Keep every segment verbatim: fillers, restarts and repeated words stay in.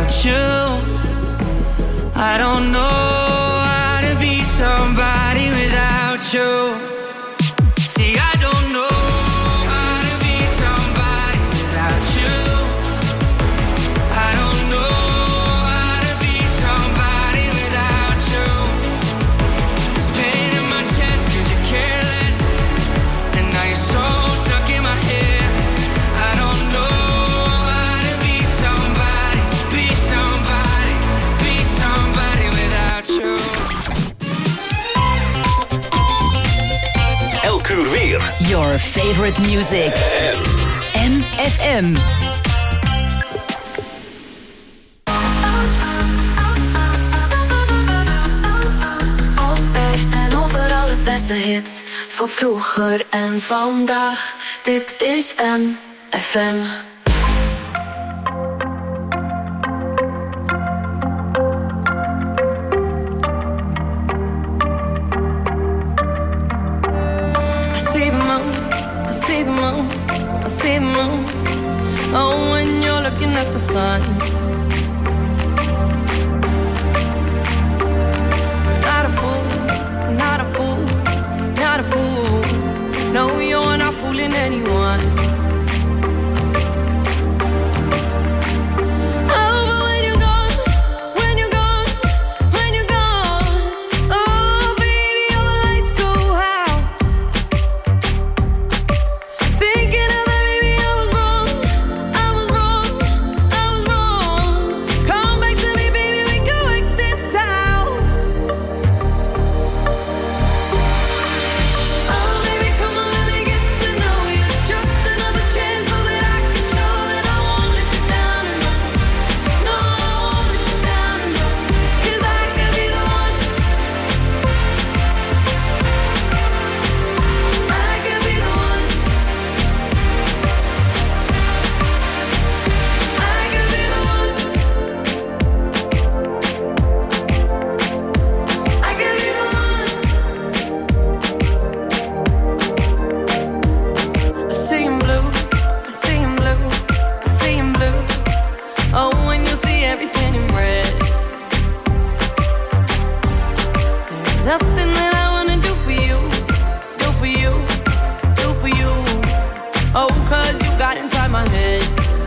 without you. I don't know how to be somebody without you. See, I don't know how to be somebody without you. I don't know how to be somebody without you. It's pain in my chest 'cause you're careless, and now you're so stuck in my head. I don't know how to be somebody, be somebody, be somebody without you. Elk uur weer. Your favorite music. M F M. Altijd en overal het beste hits. Van vroeger en vandaag. Dit is M F M. Oh, when you're looking at the sun, not a fool, not a fool, not a fool. No, you're not fooling anyone. Oh, but when you're gone, when you're gone, when you're gone, oh, baby, all the lights go out. Thinking of that, baby, I was wrong. I was wrong. I was wrong. Come back to me, baby, we can work this out. Oh, baby, come on, let me get to know you. Just another chance so that I can show that I won't let you down and run. No, I won't let you down and run. 'Cause I can be the one. I can be the one. I can be the one. I can be the one. I see him blue, I see him blue, I see him blue. Oh, when you see everything in red. There's nothing that I wanna do for you, do for you, do for you. Oh, 'cause you got inside my head.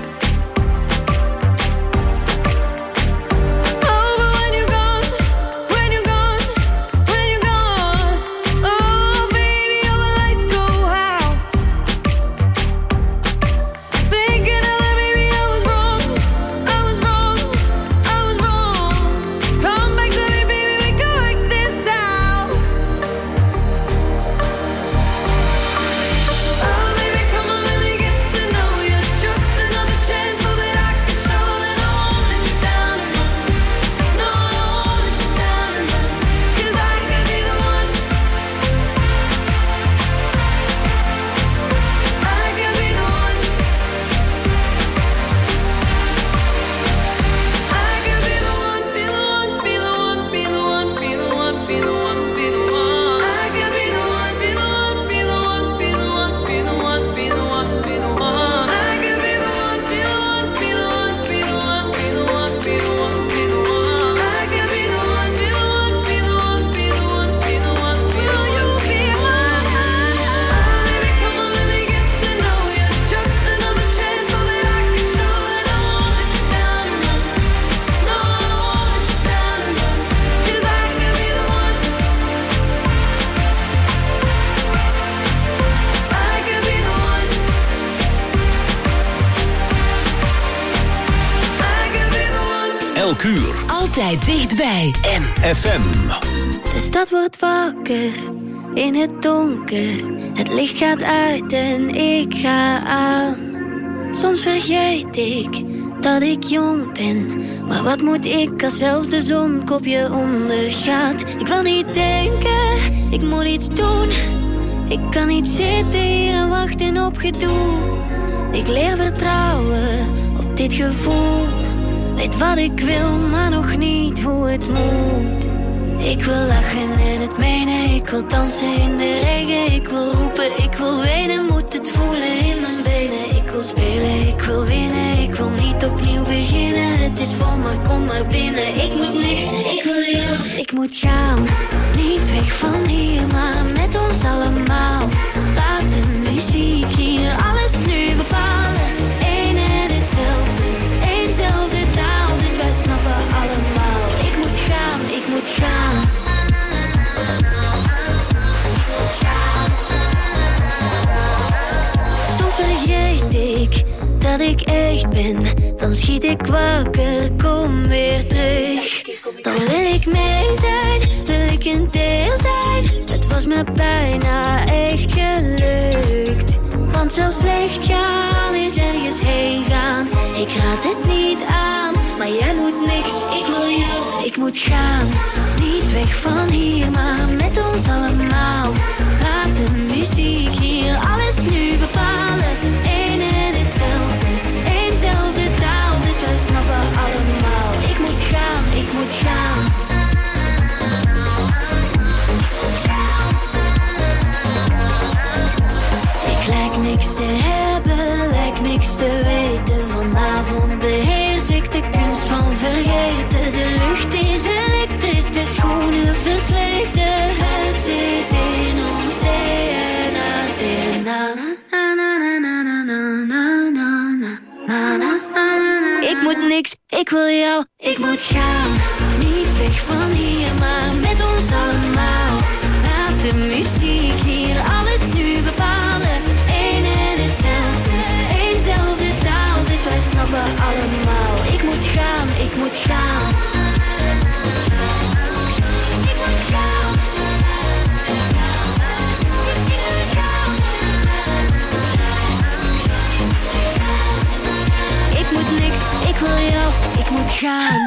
Oh, but when you're gone, when you're gone, when you're gone, oh, baby, all the lights go out. Thinking of that, baby, I was wrong. I was wrong. I was wrong. Come back to me, baby, we can work this out. Oh, baby, come on, let me get to know you. Just another chance so that I can show that I won't let you down and run. No, I won't let you down and run. 'Cause I can be the one. I can be the one. I can be the one, be the one, be the one, be the one, be the one, be the one, be the one. I can be the one, be the one, be the one, be the one, be the one, be the one, be the one. I can be the one, be the one, be the one, be the one, be the one, be the one, be the one. I can be the one, be the one, be the one, be the one, be the one. Will you be mine? Baby, come on, let me get to know you. Just another chance so that I can show that I won't let you down and run. No, I won't let you down and run. 'Cause I can be the one. I can be the one. I can be the one. Elk uur. Altijd dichtbij. M F M. De stad wordt wakker in het donker. Het licht gaat uit en ik ga aan. Soms vergeet ik dat ik jong ben. Maar wat moet ik als zelfs de zon kopje ondergaat? Ik wil niet denken, ik moet iets doen. Ik kan niet zitten hier en wachten op gedoe. Ik leer vertrouwen op dit gevoel. Weet wat ik wil, maar nog niet hoe het moet. Ik wil lachen en het menen. Ik wil dansen in de regen. Ik wil roepen, ik wil wenen. Moet het voelen in mijn benen. Ik wil spelen, ik wil winnen. Ik wil niet opnieuw beginnen. het is vol, maar kom maar binnen. Ik moet niks, ik wil jou. Ik moet gaan, niet weg van hier, maar met ons allemaal. Laat de muziek hier alles nu bepalen. Eén en hetzelfde, éénzelfde taal, dus wij snappen allemaal. Ik moet gaan, ik moet gaan. Soms vergeet ik dat ik echt ben. Dan schiet ik wakker, kom weer terug. Dan wil ik mee zijn, wil ik een deel zijn. Het was me bijna echt gelukt. Want zelfs slecht gaan is ergens heen gaan. Ik raad het niet aan, maar jij moet niks. Ik wil jou, ik moet gaan. Niet weg van hier, maar met ons allemaal. Laat de muziek hier alles nu bepalen. Eén en hetzelfde, éénzelfde taal, dus wij snappen allemaal. Ik moet gaan, ik moet gaan. Ik lijk niks te hebben, lijk niks te weten. Vanavond beheers ik de kunst van vergeten. De lucht is elektrisch, de schoenen versleten. Het zit in ons D N A, D N A. Na, na, na, na, na, na, na, na, na, na, na, na. Ik moet niks, ik wil jou, ik moet gaan. Niet weg van hier, maar met ons allemaal. Laat de muziek hier alles nu bepalen. Eén en hetzelfde, éénzelfde taal, dus wij snappen allemaal. Ik moet gaan, ik moet gaan. Ik moet gaan. Ik moet niks, ik wil jou, ik moet gaan.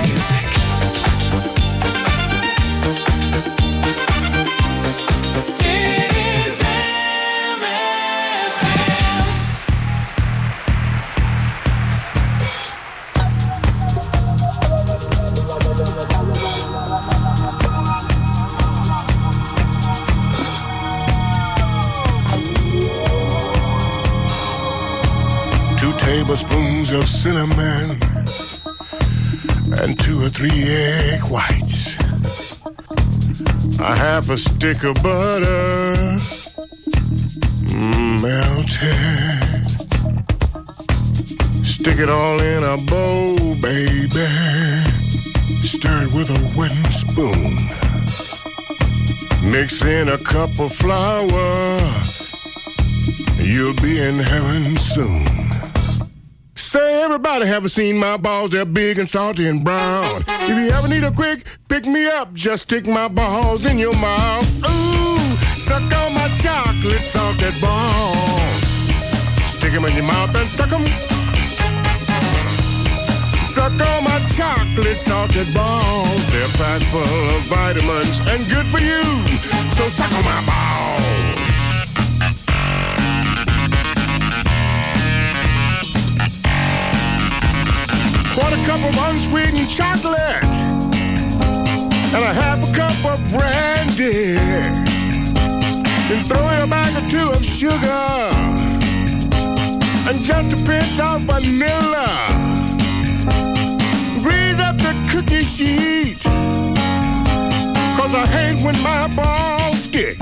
music. Tablespoons of cinnamon and two or three egg whites, a half a stick of butter mm, melted. Stick it all in a bowl, baby. Stir it with a wooden spoon. Mix in a cup of flour. You'll be in heaven soon. Say, everybody haven't seen my balls, they're big and salty and brown. If you ever need a quick pick-me-up, just stick my balls in your mouth. Ooh, suck on my chocolate salted balls. Stick them in your mouth and suck them. Suck on my chocolate salted balls. They're packed full of vitamins and good for you. So suck on my balls. Quarter cup of unsweetened chocolate and a half a cup of brandy. Then throw in a bag or two of sugar and just a pinch of vanilla. Grease up the cookie sheet, cause I hate when my balls stick.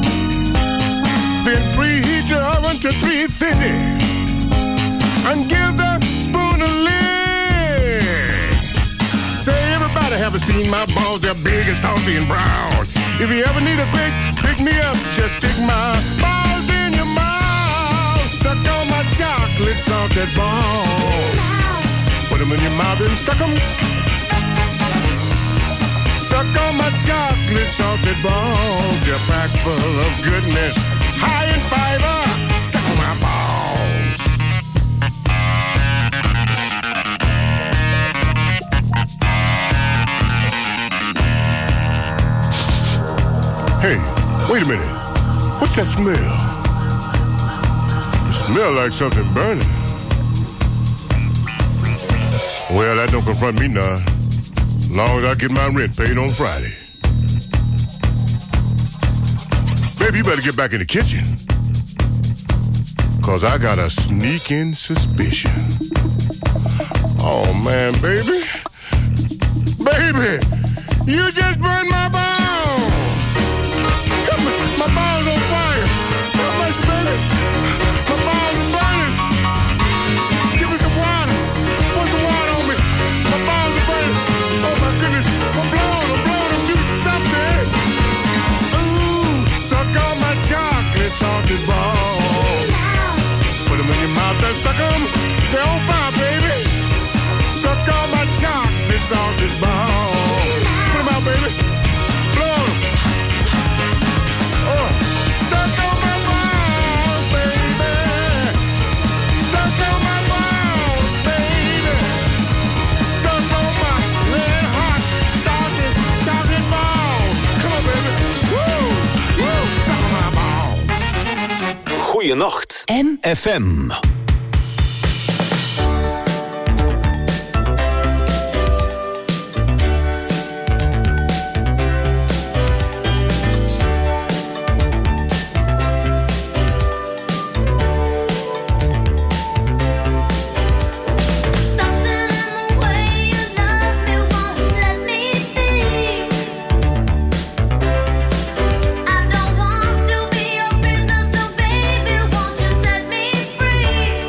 Then preheat the oven to three fifty and give the spoon a lick. Say, everybody haven't seen my balls, they're big and salty and brown. If you ever need a quick pick-me-up, just stick my balls in your mouth. Suck on my chocolate salted balls. Put them in your mouth and suck them. Suck on my chocolate salted balls. They're packed full of goodness, high in fiber. Suck on my balls. Hey, wait a minute. What's that smell? It smells like something burning. Well, that don't confront me none. As long as I get my rent paid on Friday. Baby, you better get back in the kitchen. Cause I got a sneaking suspicion. Oh, man, baby. Baby, you just burned my balls. My balls on fire. How much, baby? My balls are burning. Give me some water. Put some water on me. My balls are burning. Oh, my goodness. I'm blowing. I'm blowing. I'm doing something. Ooh, suck on my chocolate salted balls. Put them in your mouth and suck them. They're on fire, baby. Suck on my chocolate salted balls. Put them out, baby. Blow them. Suck on my balls, baby. Suck on my balls, baby. Suck on my red hot salted, salted balls. Come on, baby. Woo, woo. Suck on my balls. Goeienacht. M F M. I don't want to be your prisoner, so baby, won't you set me free?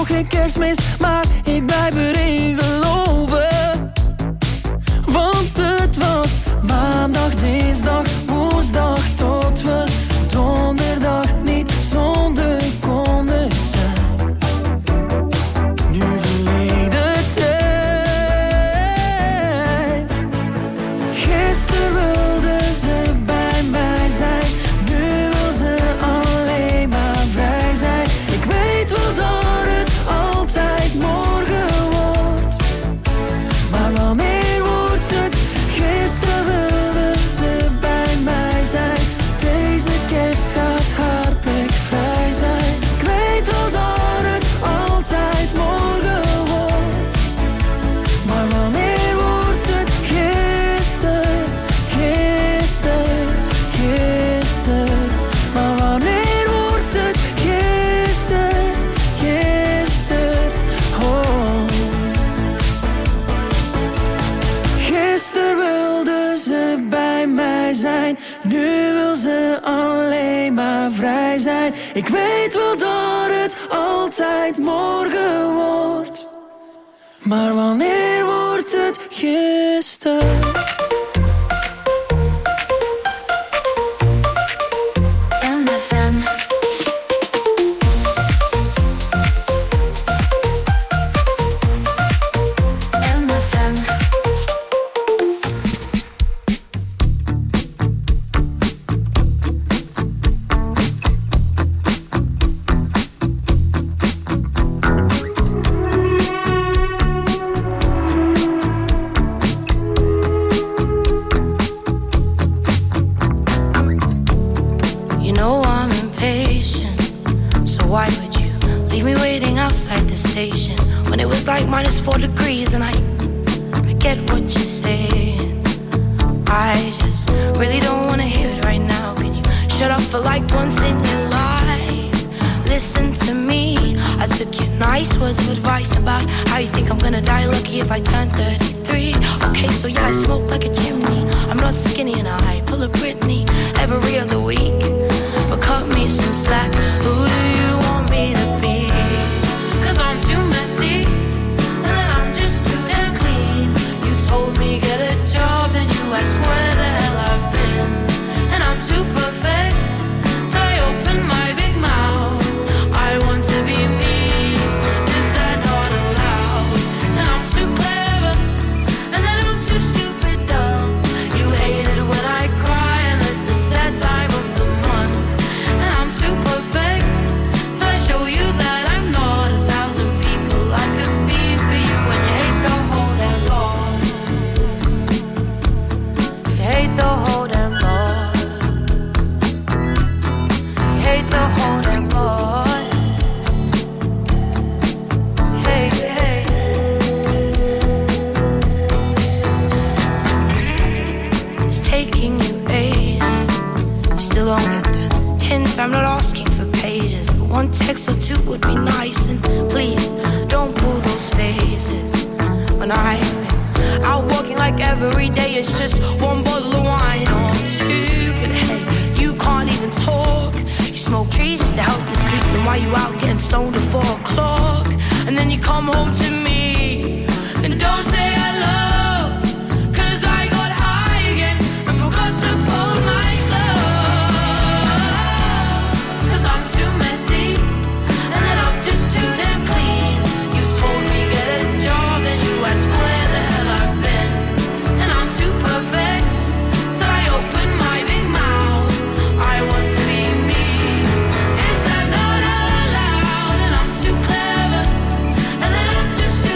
nog geen kerstmis, maar ik blijf erin geloven. Want het was maandag, dinsdag, woensdag, tot we donderdag niet zonder konden zijn. Nu verleden tijd. Gisteren wilde ze bij mij zijn, nu wil ze alleen maar vrij zijn. Ik weet wel dat het altijd morgen wordt, maar wanneer wordt het? Gisteren wilde ze bij mij zijn, deze kerst gaat haar plek vrij zijn. Ik weet wel dat het altijd morgen wordt, maar wanneer wordt het? Gisteren, gisteren, gisteren. Maar wanneer wordt het? Gisteren, gisteren, oh. Gisteren wilde ze bij mij zijn, nu wil ze alleen maar vrij zijn. Ik weet wel dat het altijd morgen wordt, maar wanneer wordt het? Gisteren. M F M. M F M. You know I'm impatient, so why would you leave me waiting outside the station when it was like minus four degrees? And I, I get what you're saying, I just really don't wanna hear it right now. Can you shut up for like once in your life? Listen to me, I took your nice words of advice about how you think I'm gonna die lucky if I turn thirty-three. Okay, so yeah, I smoke like a chimney, I'm not skinny and I pull a Britney every other week. But cut me some slack, who do you want me to be? Cause I'm too messy, and then I'm just too damn clean. You told me get a job and you asked where the hell I've been. And I'm too perfect, till I open my big mouth. I want to be me, is that not allowed? And I'm too clever, and then I'm too stupid dumb. You hate it when I cry, unless it's that time of the month. And I'm too perfect, till I show you that I'm not a thousand people I could be for you. And you hate the whole damn lot. You hate the whole damn lot. You hate the whole damn lot. Hey, hey. It's taking you ages, you still don't get the hint. I'm not asking for pages, but one text or two would be nice. And please, don't pull those faces when I've been out walking like every day it's just one bottle of wine or two. But hey, you can't even talk, you smoke trees just to help you sleep. And why you out getting stoned at four o'clock? And then you come home to me and don't say hello, cause I got high again and forgot to fold my clothes. Cause I'm too messy, and then I'm just too damn clean. You told me get a job and you asked where the hell I've been. And I'm too perfect, till I open my big mouth. I want to be me, is that not allowed? And I'm too clever, and then I'm too stupid.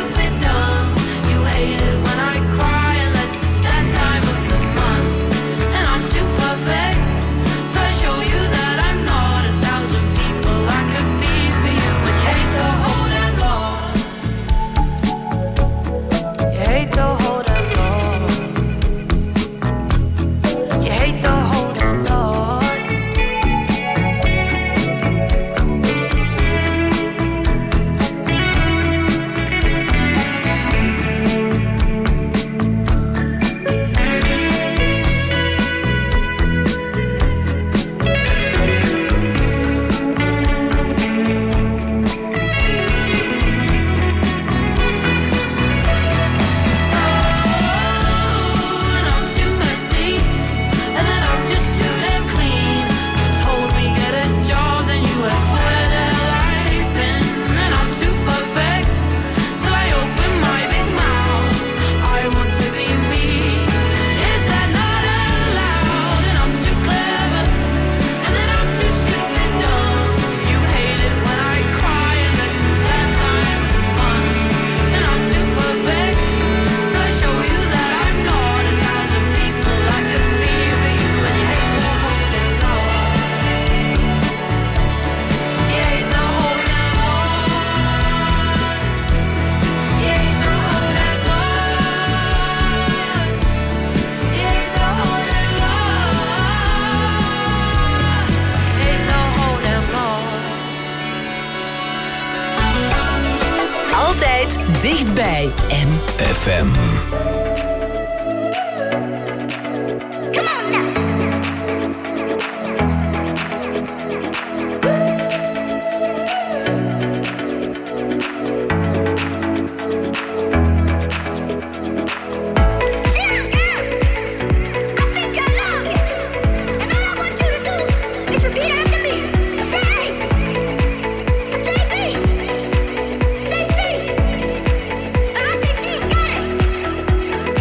Dichtbij M F M. Say, say, I think she's got it.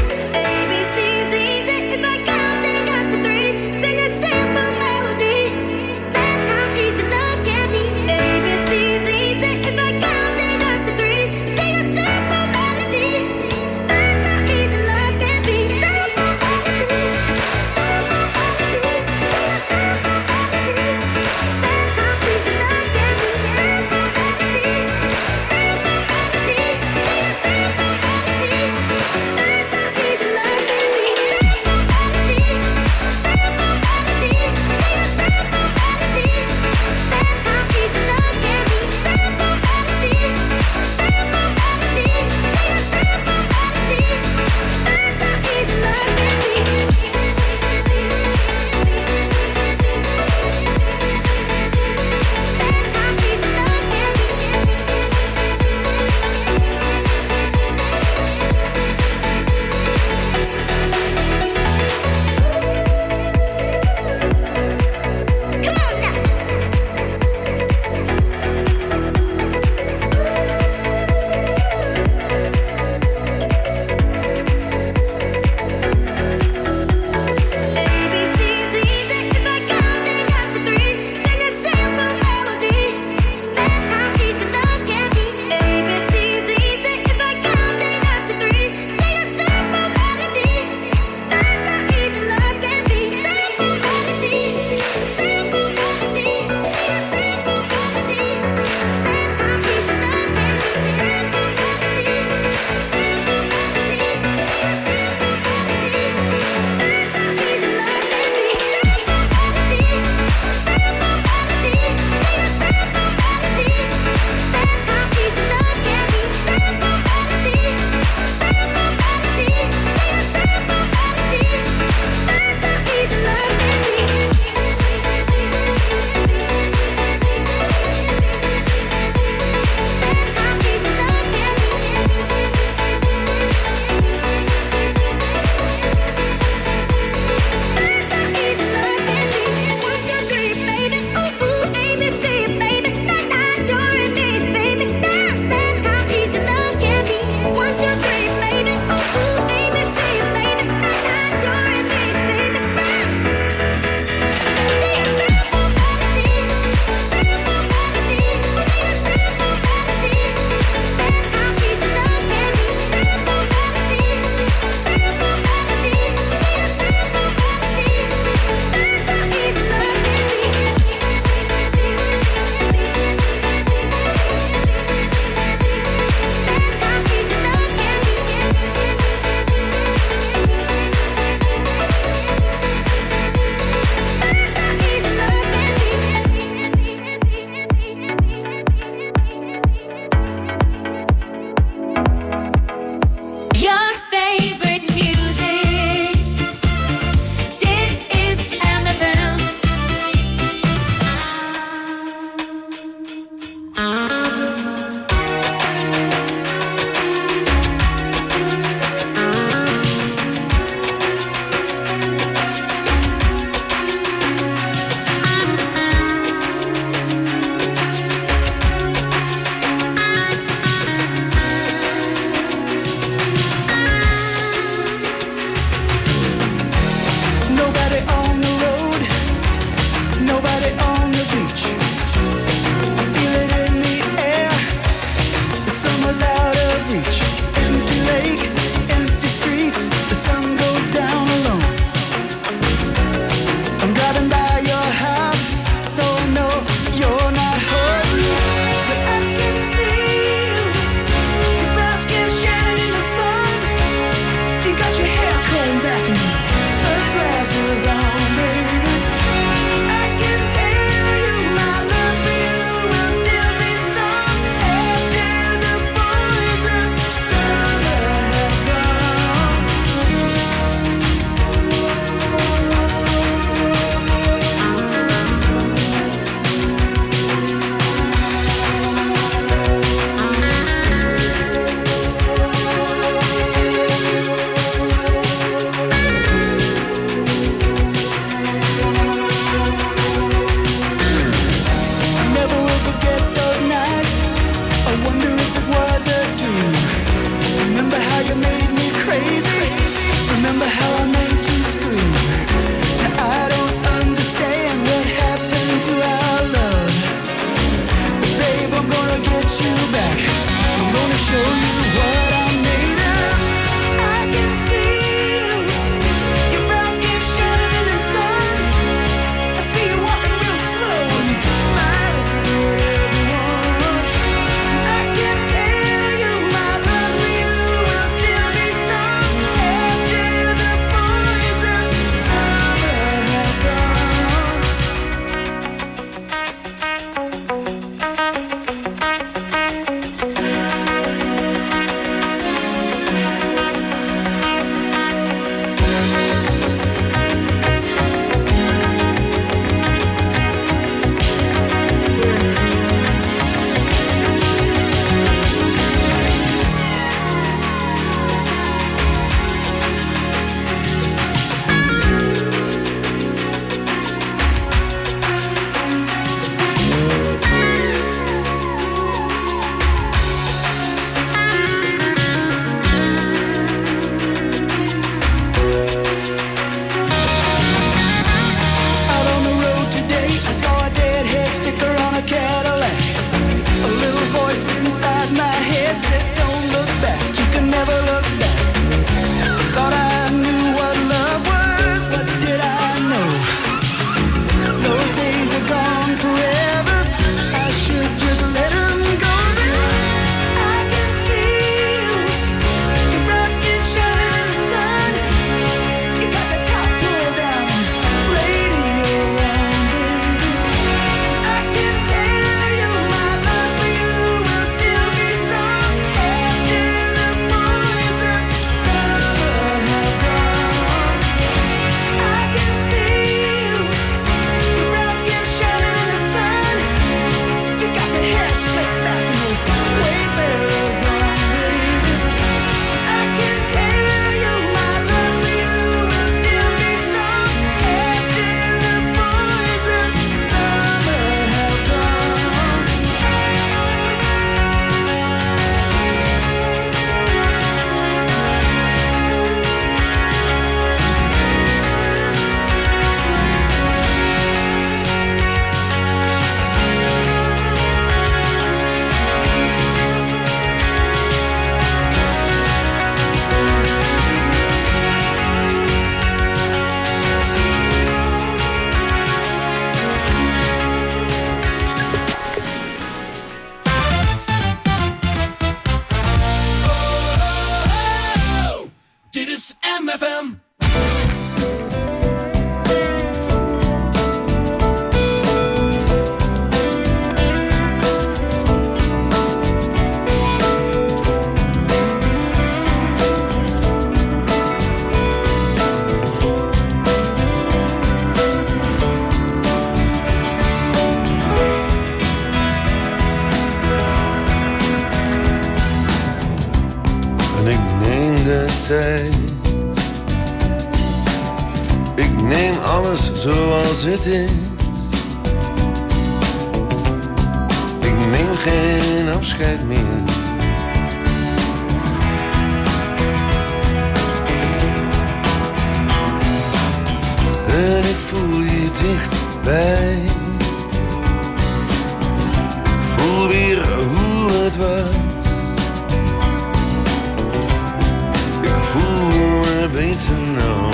neem alles zoals het is. Ik neem geen afscheid meer. En ik voel je dichtbij. Ik voel weer hoe het was. Ik voel me beter nou.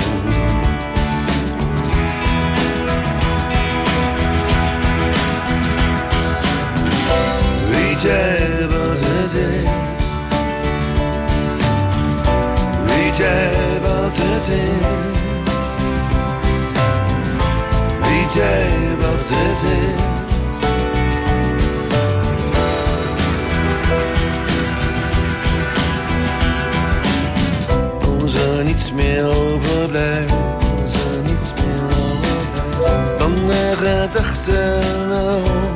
Weet jij wat het is? Weet jij wat het is? Weet jij wat het is? Als er niets meer overblijft, als er niets meer overblijft, dan de gedachten erop.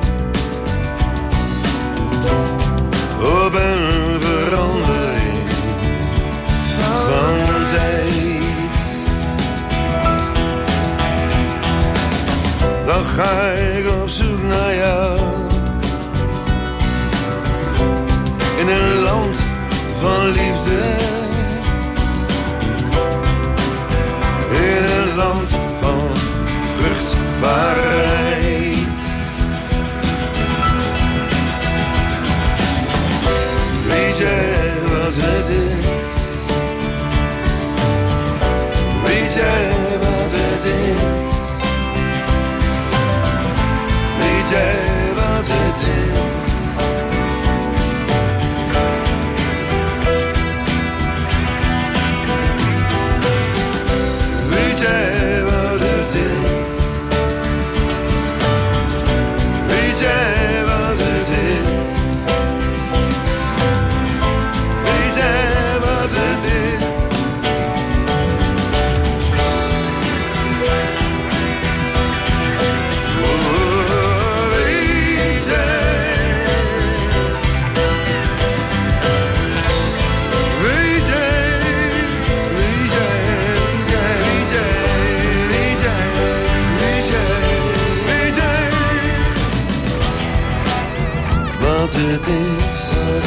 Op een verandering van tijd. Dan ga ik op zoek naar jou. In een land van liefde. In een land van vruchtbaarheid. Weet jij wat het is? Weet jij wat het is? Weet jij wat het is? Weet jij wat het is? Weet jij wat het is? Weet jij wat het is? Oh, weet jij? Weet jij? Weet jij? Weet jij? Weet jij? Weet jij? Weet jij? Wat het is?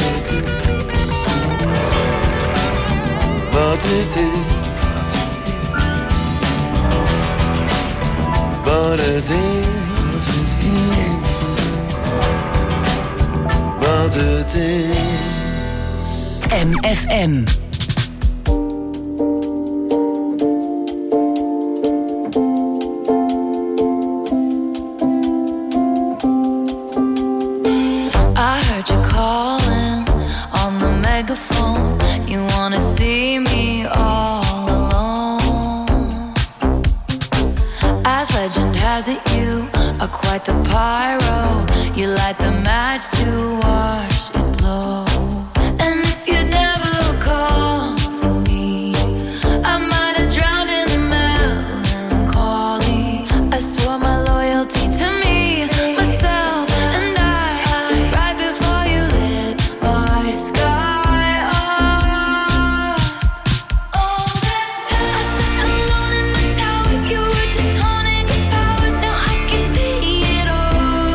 Wat het is? Wat het is? Wat het is? M F M. I heard you calling on the megaphone. You wanna see me all alone. As legend has it, you are quite the pyro. You light the match to watch it blow. And if you'd never call for me, I might have drowned in the melancholy. I swore my loyalty to me, myself, and I, right before you lit my sky up. All that time I sat alone in my tower, you were just honing your powers. Now I can see it all.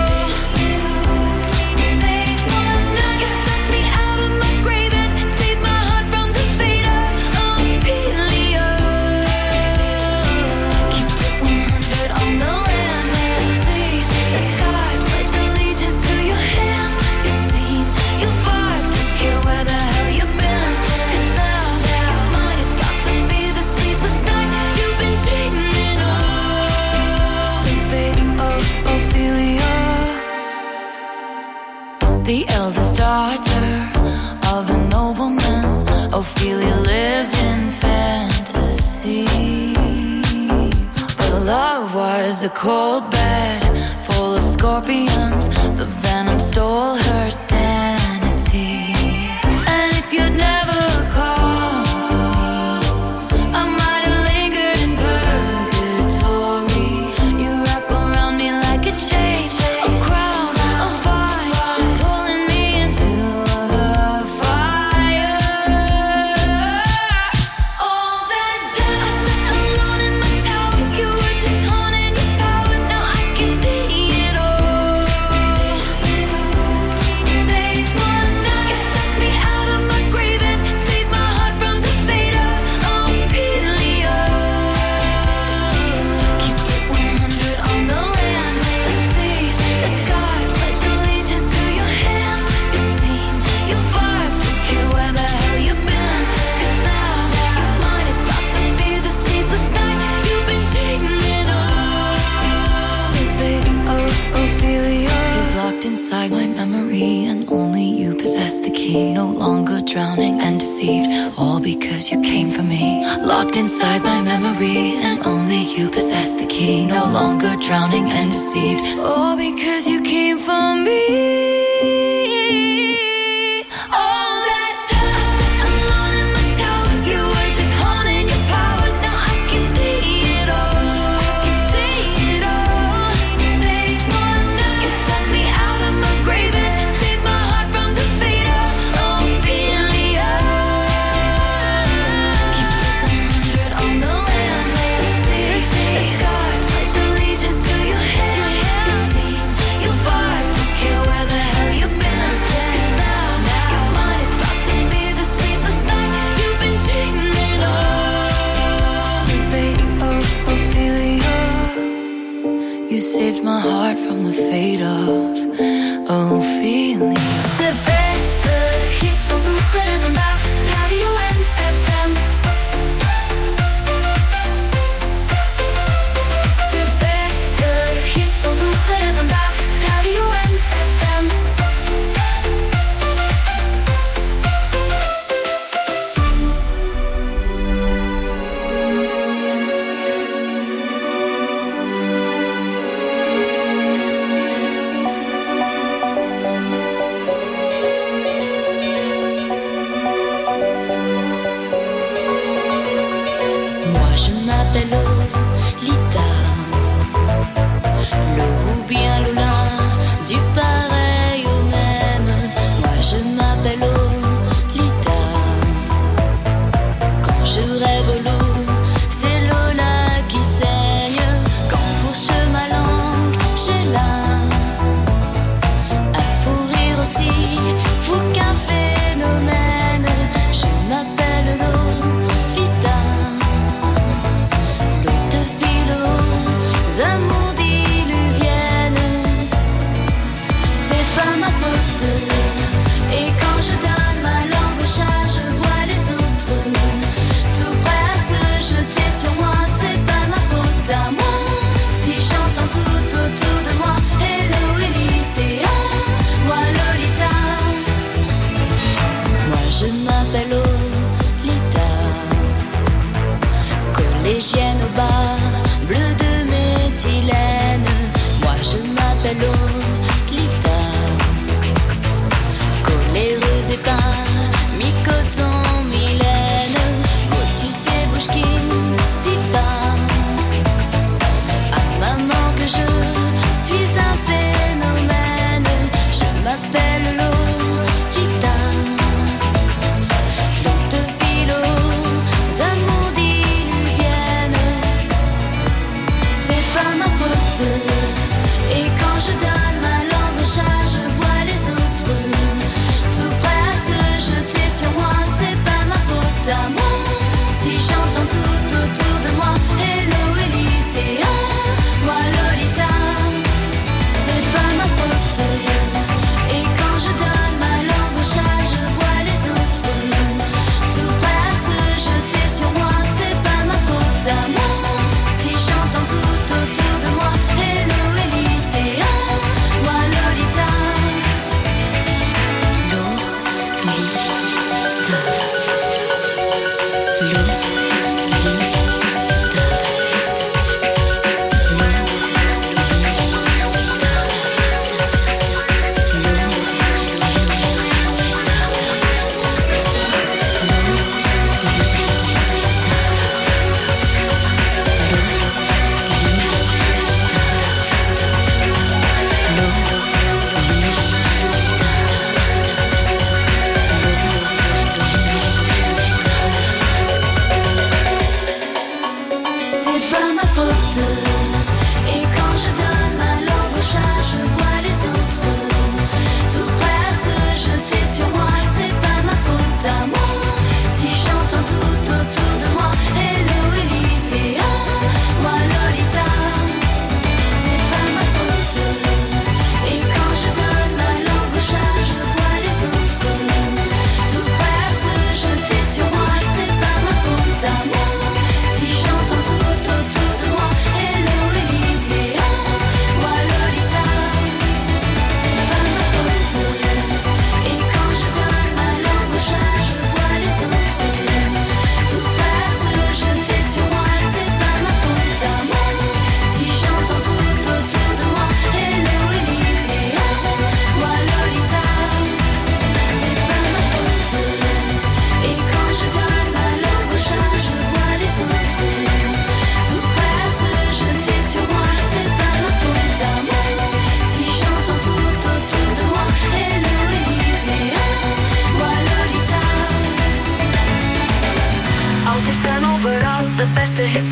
Late one night, you took me out of my grave and saved my heart from the fate of Ophelia. Keep it one hundred on the land, the sea, the sky. Pledge allegiance to your hands, your team, your vibes. Don't care where the hell you've been, 'cause now your mind is about to be the sleepless night you've been dreaming of. The fate of Ophelia, the eldest daughter of a nobleman. Ophelia lived in fantasy, but love was a cold bed full of scorpions. The venom stole her sanity. And if you'd never called for me, I might have lingered in purgatory. You wrap around me like a chain, a crown, a vine, pulling me into the fire. All that time I sat alone in my tower, drowning and deceived, all because you came for me. Locked inside my memory, and only you possess the key. No longer drowning and deceived, all because you came for me. Saved my heart from the fate of Ophelia. De beste hits van vroeger en vandaag, Radio N F M. De beste hits van vroeger en vandaag, Radio N F M.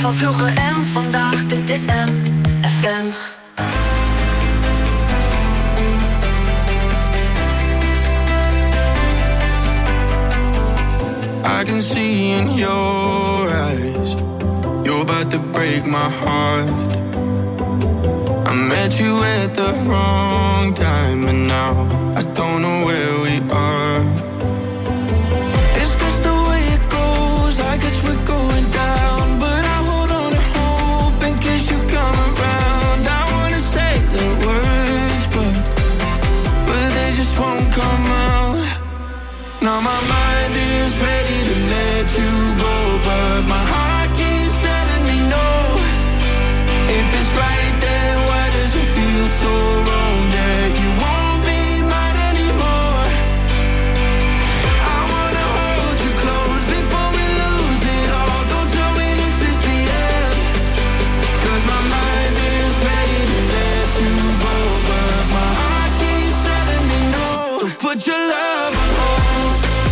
van vroeger en vandaag. Dit is M F M. I can see in your eyes, you're about to break my heart. I met you at the wrong time, and now I don't know where we are. Is this the way it goes? I guess we're going down, but I hold on to hope in case you come around. I wanna say the words, but but they just won't come out. Now my mind is ready to let you go, but my heart keeps telling me no. If it's right, then why does it feel so wrong that you won't be mine anymore? I wanna hold you close before we lose it all. Don't tell me this is the end, 'cause my mind is ready to let you go, but my heart keeps telling me no. So put your love on hold.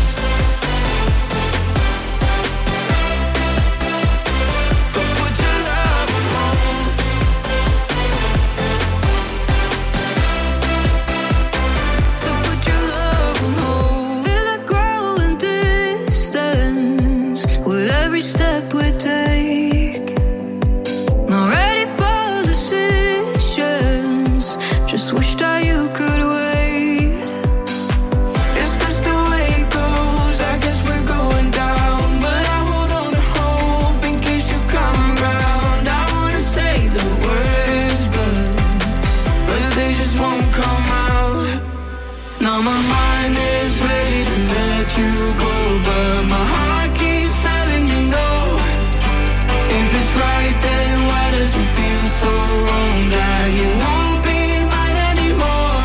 Step we take, not ready for decisions. Just wish that you could wait. Is this the way it goes? I guess we're going down, but I hold on to hope in case you come around. I wanna say the words, but but they just won't come out. Now my mind is ready to let you go, but my heart keeps telling me no. If it's right, then why does it feel so wrong that you won't be mine anymore?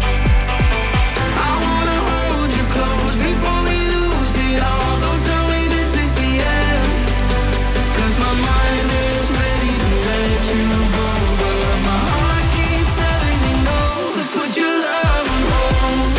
I wanna hold you close before we lose it all. Don't tell me this is the end, 'cause my mind is ready to let you go, but my heart keeps telling me no. So put your love on hold.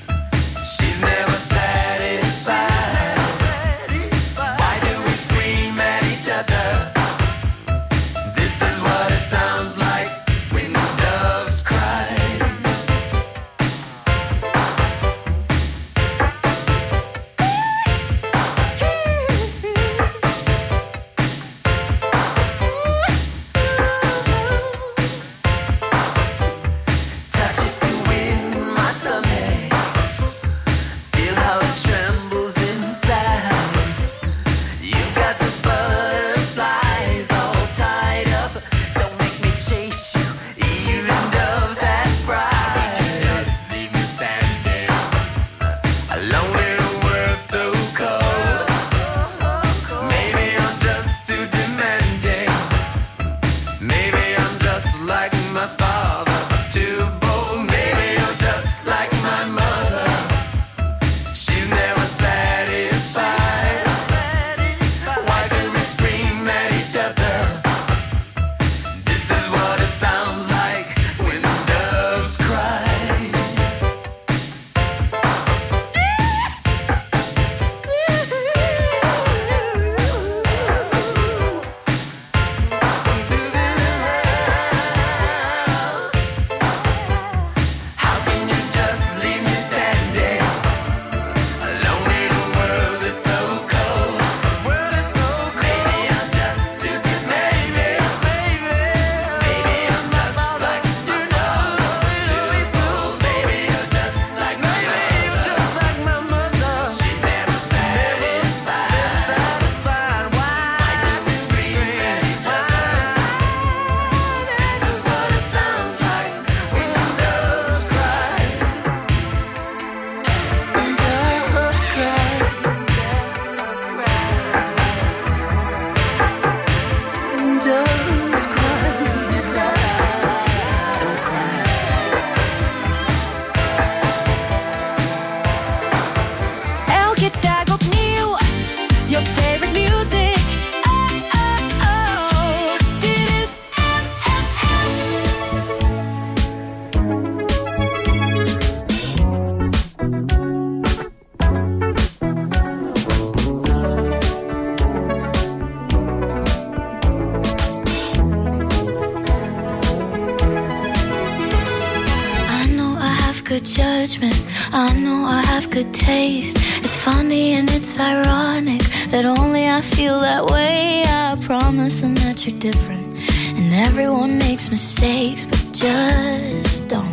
She's never satisfied. Why do we scream judgment. I know I have good taste. It's funny and it's ironic that only I feel that way. I promise them that you're different, and everyone makes mistakes, but just don't.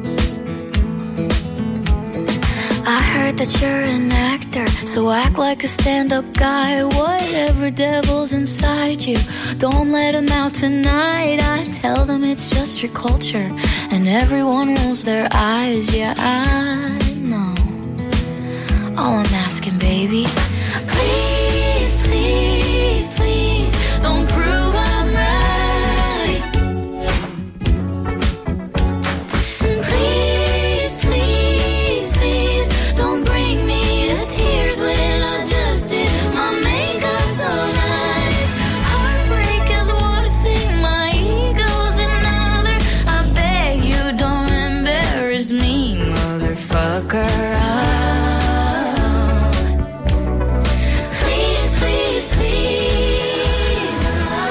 I heard that you're an actor, so act like a stand-up guy. Whatever devil's inside you, don't let him out tonight. I tell them it's just your culture, and everyone rolls their eyes. Yeah, I know. All I'm asking, baby, please, please, please, don't prove I'm right. Please, please, please, don't bring me to tears when I just did my makeup so nice. Heartbreak is one thing, my ego's another. I beg you, don't embarrass me, motherfucker. Please, please, please.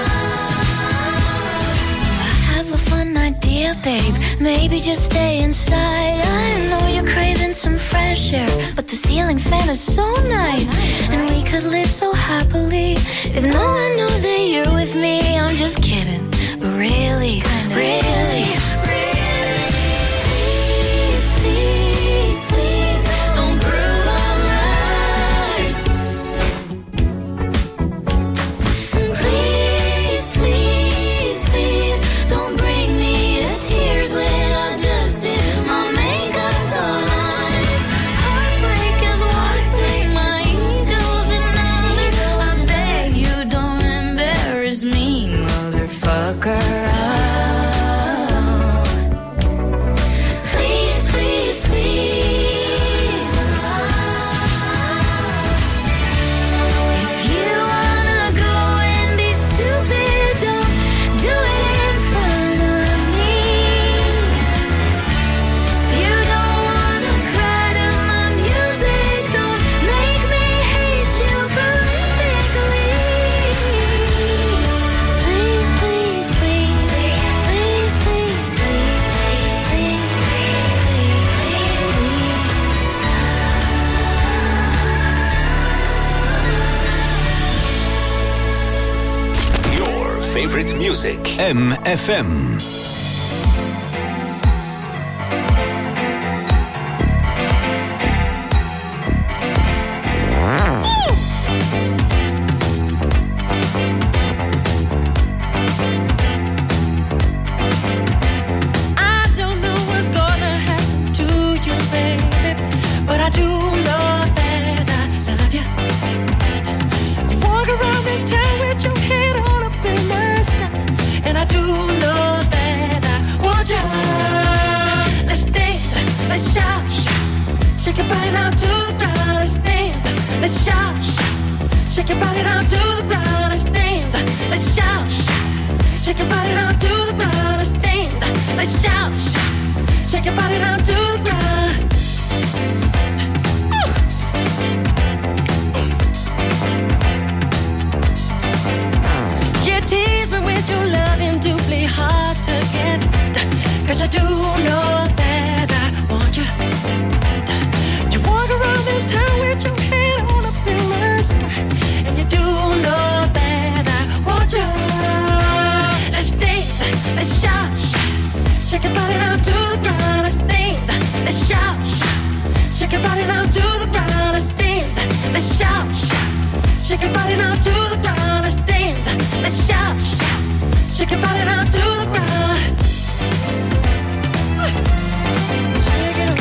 I have a fun idea, babe. Maybe just stay inside. I know you're craving some fresh air, but the ceiling fan is so nice, and we could live so happily if no one knows that you're with me. I'm just kidding, but really, really, really, please, please, please, don't prove I'm right. Please, please, please, don't bring me to tears when I just did my makeup so nice. Heartbreak is one thing, my ego's another. I beg you, don't embarrass me, motherfucker. Please, please, please. If you wanna go and be stupid, don't do it in front of me. If you don't wanna cry to my music, don't make me hate you perfectly. Please, please, please, please, please, please, please, Your favorite music. M F M. I don't know what's gonna happen to you, baby, but I do know that I love you. You walk around this town with your head on up in the sky, and I do know that I want you. Let's dance, let's shout, shake your body down to the ground. Let's dance, let's shout, shake your body down to the ground. Let's dance, let's shout, shake your body down to the ground. Let's dance, let's shout, shake your body down to the ground. You tease me with your loving, doubly hard to get, 'cause I do know that I want you. You walk around this town with your head on up in the sky, and you do know that I want you. Let's dance, let's shout, shake your body down to the ground. Let's dance, let's shout, shake your body down to the ground. Let's dance, let's shout, shake your body down to the ground. Let's dance, let's shout, shake your body down to the ground. Shake it up.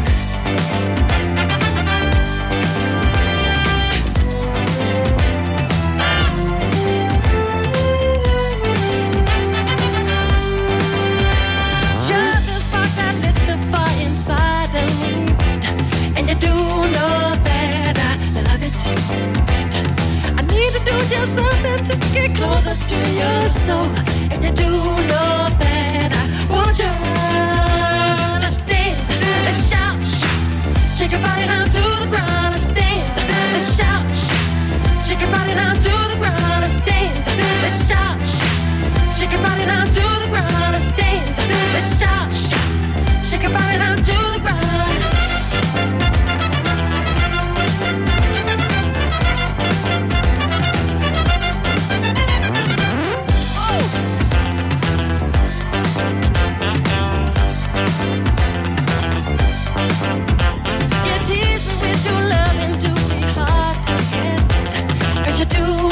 You're the spark that lit the fire inside of me, and you do know that I love it. I need to do just something to get closer to your soul, and you do know that I want you. Let's dance, let's shout, shake your body down to the ground. Let's dance, let's shout, shake your body down to the ground. Let's dance, let's shout, shake your body down to the ground. Let's dance, let's shout, shake your body down to the ground. could you do